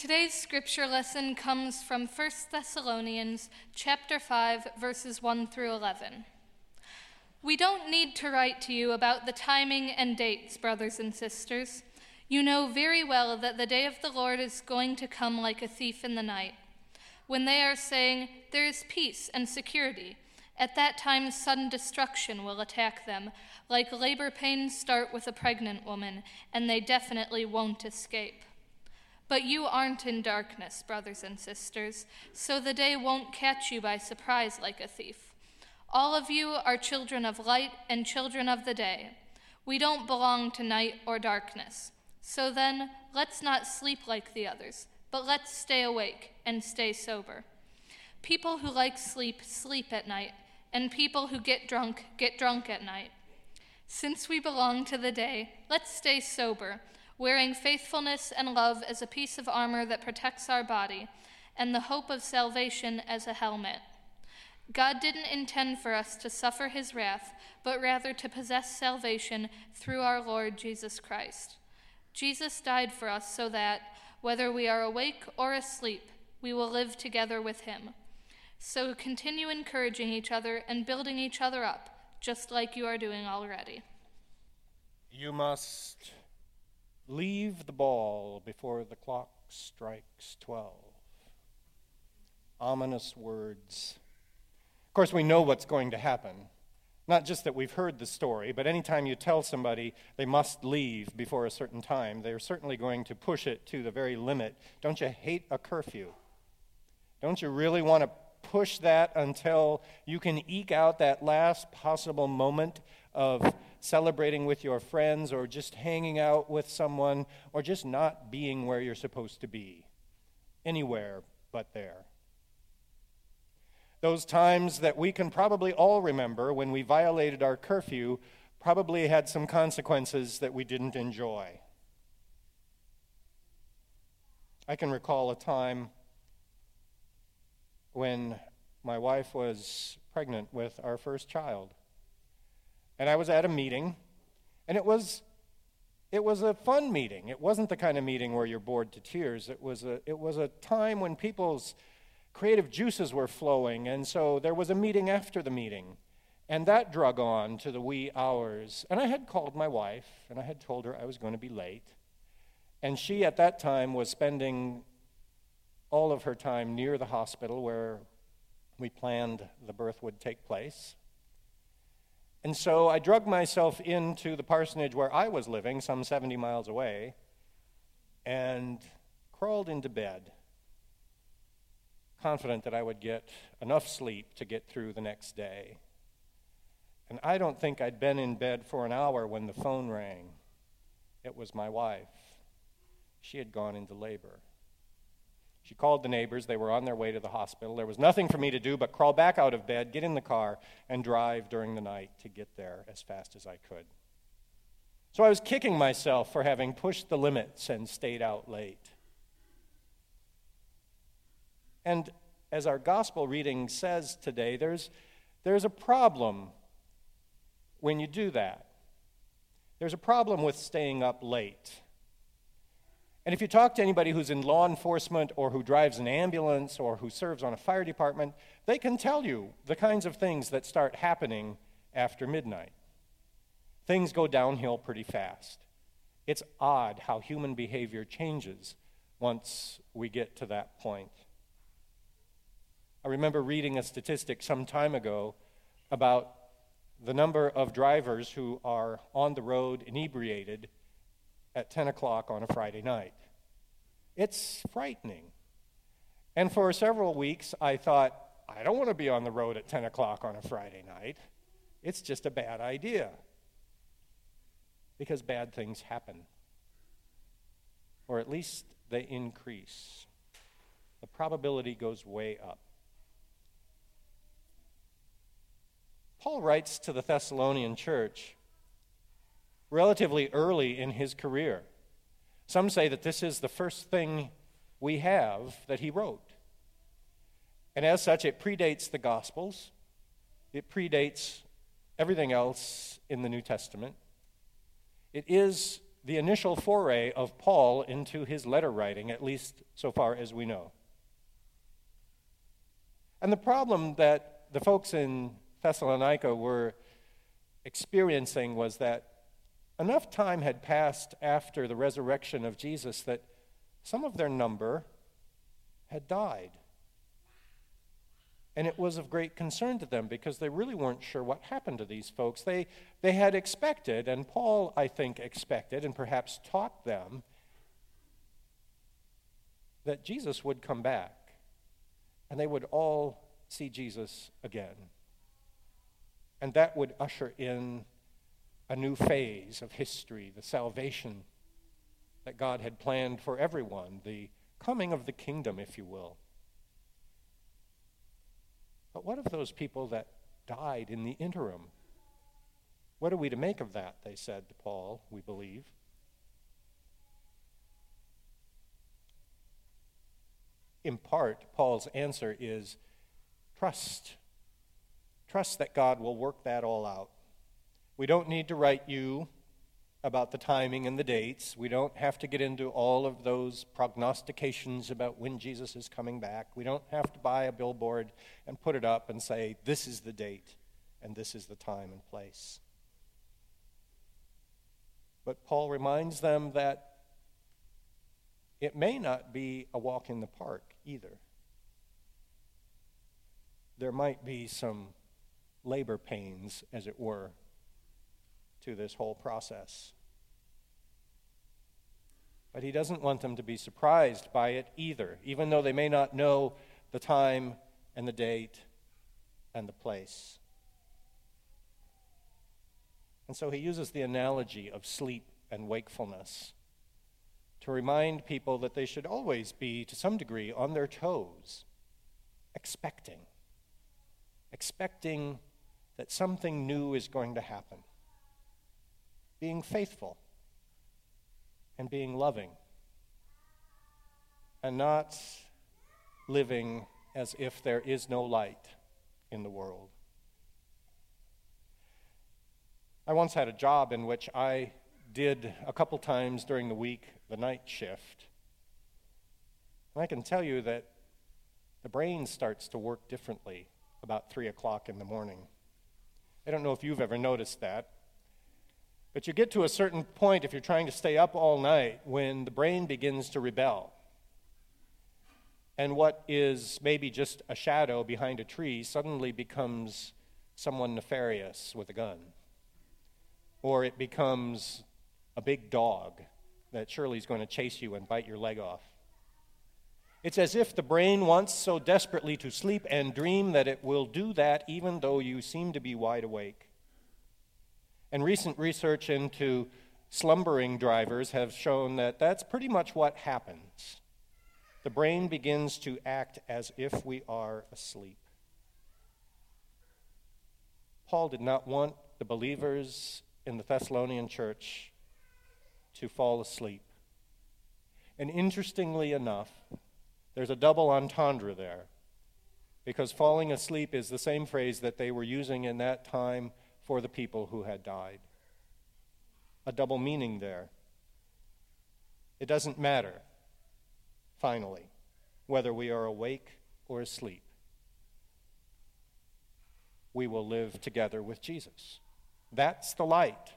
Today's scripture lesson comes from 1 Thessalonians chapter 5, verses 1 through 11. We don't need to write to you about the timing and dates, brothers and sisters. You know very well that the day of the Lord is going to come like a thief in the night. When they are saying, "There is peace and security," at that time sudden destruction will attack them, like labor pains start with a pregnant woman, and they definitely won't escape. But you aren't in darkness, brothers and sisters, so the day won't catch you by surprise like a thief. All of you are children of light and children of the day. We don't belong to night or darkness. So then, let's not sleep like the others, but let's stay awake and stay sober. People who like sleep, sleep at night, and people who get drunk at night. Since we belong to the day, let's stay sober, wearing faithfulness and love as a piece of armor that protects our body, and the hope of salvation as a helmet. God didn't intend for us to suffer his wrath, but rather to possess salvation through our Lord Jesus Christ. Jesus died for us so that, whether we are awake or asleep, we will live together with him. So continue encouraging each other and building each other up, just like you are doing already. You must leave the ball before the clock strikes 12. Ominous words. Of course, we know what's going to happen. Not just that we've heard the story, but anytime you tell somebody they must leave before a certain time, they're certainly going to push it to the very limit. Don't you hate a curfew? Don't you really want to push that until you can eke out that last possible moment of celebrating with your friends or just hanging out with someone or just not being where you're supposed to be? Anywhere but there. Those times that we can probably all remember when we violated our curfew probably had some consequences that we didn't enjoy. I can recall a time when my wife was pregnant with our first child. And I was at a meeting, and it was a fun meeting. It wasn't the kind of meeting where you're bored to tears. It was a time when people's creative juices were flowing, and so there was a meeting after the meeting, and that drug on to the wee hours. And I had called my wife, and I had told her I was going to be late, and she at that time was spending all of her time near the hospital where we planned the birth would take place. And so I drugged myself into the parsonage where I was living, some 70 miles away, and crawled into bed, confident that I would get enough sleep to get through the next day. And I don't think I'd been in bed for an hour when the phone rang. It was my wife. She had gone into labor. She called the neighbors. They were on their way to the hospital. There was nothing for me to do but crawl back out of bed, get in the car, and drive during the night to get there as fast as I could. So I was kicking myself for having pushed the limits and stayed out late. And as our gospel reading says today, there's a problem when you do that. There's a problem with staying up late. And if you talk to anybody who's in law enforcement or who drives an ambulance or who serves on a fire department, they can tell you the kinds of things that start happening after midnight. Things go downhill pretty fast. It's odd how human behavior changes once we get to that point. I remember reading a statistic some time ago about the number of drivers who are on the road inebriated at 10 o'clock on a Friday night. It's frightening. And for several weeks, I thought, I don't want to be on the road at 10 o'clock on a Friday night. It's just a bad idea. Because bad things happen. Or at least they increase. The probability goes way up. Paul writes to the Thessalonian church relatively early in his career. Some say that this is the first thing we have that he wrote. And as such, it predates the Gospels. It predates everything else in the New Testament. It is the initial foray of Paul into his letter writing, at least so far as we know. And the problem that the folks in Thessalonica were experiencing was that enough time had passed after the resurrection of Jesus that some of their number had died. And it was of great concern to them because they really weren't sure what happened to these folks. They had expected, and Paul, I think, expected and perhaps taught them that Jesus would come back and they would all see Jesus again. And that would usher in a new phase of history, the salvation that God had planned for everyone, the coming of the kingdom, if you will. But what of those people that died in the interim? What are we to make of that, they said to Paul, we believe. In part, Paul's answer is trust. Trust that God will work that all out. We don't need to write you about the timing and the dates. We don't have to get into all of those prognostications about when Jesus is coming back. We don't have to buy a billboard and put it up and say, this is the date and this is the time and place. But Paul reminds them that it may not be a walk in the park either. There might be some labor pains, as it were, to this whole process. But he doesn't want them to be surprised by it either, even though they may not know the time and the date and the place. And so he uses the analogy of sleep and wakefulness to remind people that they should always be, to some degree, on their toes, expecting that something new is going to happen, being faithful and being loving, and not living as if there is no light in the world. I once had a job in which I did a couple times during the week the night shift. And I can tell you that the brain starts to work differently about 3 o'clock in the morning. I don't know if you've ever noticed that, but you get to a certain point if you're trying to stay up all night when the brain begins to rebel. And what is maybe just a shadow behind a tree suddenly becomes someone nefarious with a gun. Or it becomes a big dog that surely is going to chase you and bite your leg off. It's as if the brain wants so desperately to sleep and dream that it will do that even though you seem to be wide awake. And recent research into slumbering drivers have shown that that's pretty much what happens. The brain begins to act as if we are asleep. Paul did not want the believers in the Thessalonian church to fall asleep. And interestingly enough, there's a double entendre there, because falling asleep is the same phrase that they were using in that time for the people who had died. A double meaning there. It doesn't matter, finally, whether we are awake or asleep. We will live together with Jesus. That's the light.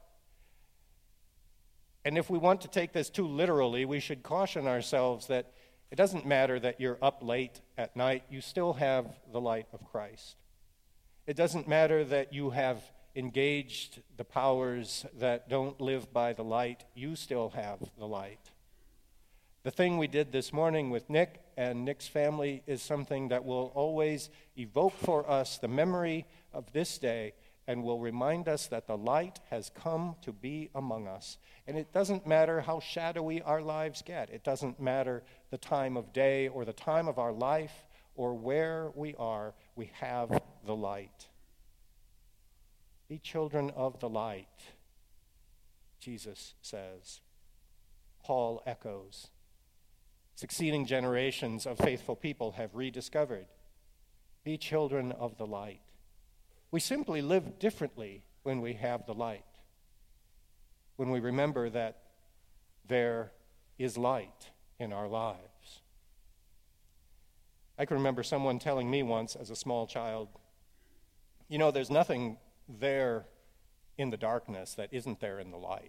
And if we want to take this too literally, we should caution ourselves that it doesn't matter that you're up late at night, you still have the light of Christ. It doesn't matter that you have engaged the powers that don't live by the light, you still have the light. The thing we did this morning with Nick and Nick's family is something that will always evoke for us the memory of this day and will remind us that the light has come to be among us. And it doesn't matter how shadowy our lives get. It doesn't matter the time of day or the time of our life or where we are. We have the light. Be children of the light, Jesus says. Paul echoes. Succeeding generations of faithful people have rediscovered. Be children of the light. We simply live differently when we have the light. When we remember that there is light in our lives. I can remember someone telling me once as a small child, you know, there's nothing there in the darkness that isn't there in the light.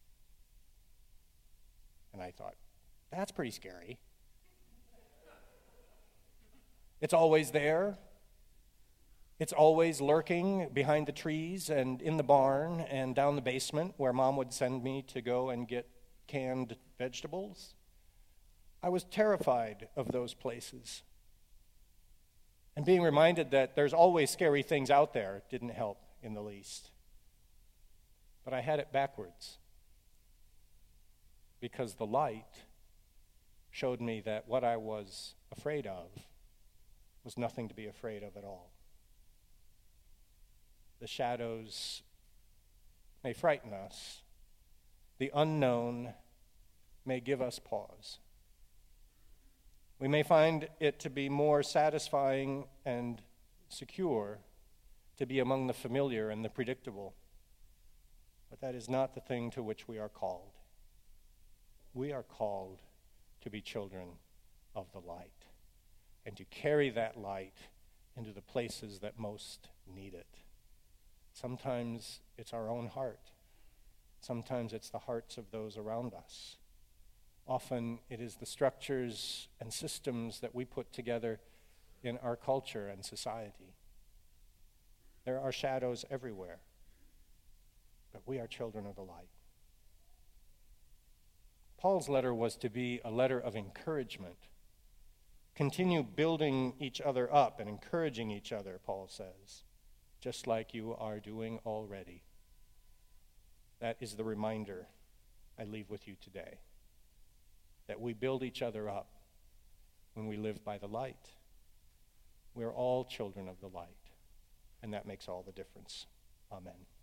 And I thought, that's pretty scary. It's always there. It's always lurking behind the trees and in the barn and down the basement where Mom would send me to go and get canned vegetables. I was terrified of those places. And being reminded that there's always scary things out there didn't help in the least. But I had it backwards, because the light showed me that what I was afraid of was nothing to be afraid of at all. The shadows may frighten us. The unknown may give us pause. We may find it to be more satisfying and secure to be among the familiar and the predictable. But that is not the thing to which we are called. We are called to be children of the light and to carry that light into the places that most need it. Sometimes it's our own heart. Sometimes it's the hearts of those around us. Often it is the structures and systems that we put together in our culture and society. There are shadows everywhere, but we are children of the light. Paul's letter was to be a letter of encouragement. Continue building each other up and encouraging each other, Paul says, just like you are doing already. That is the reminder I leave with you today, that we build each other up when we live by the light. We're all children of the light, and that makes all the difference. Amen.